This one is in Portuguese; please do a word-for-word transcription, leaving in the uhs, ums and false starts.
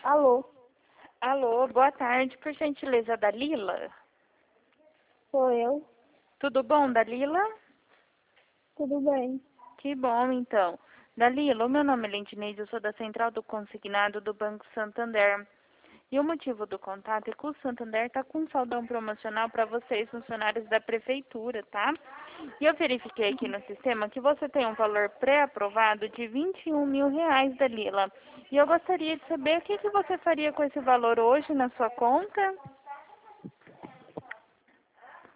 Alô, Alô, boa tarde, por gentileza, Dalila? sou eu. Tudo bom, Dalila? Tudo bem? Que bom, então. Dalila, o meu nome é Lendineide, eu sou da Central do Consignado do Banco Santander. E o motivo do contato é que o Santander está com um saldão promocional para vocês, funcionários da prefeitura, tá? E eu verifiquei aqui no sistema que você tem um valor pré-aprovado de vinte e um mil reais, Dalila. E eu gostaria de saber o que, que você faria com esse valor hoje na sua conta?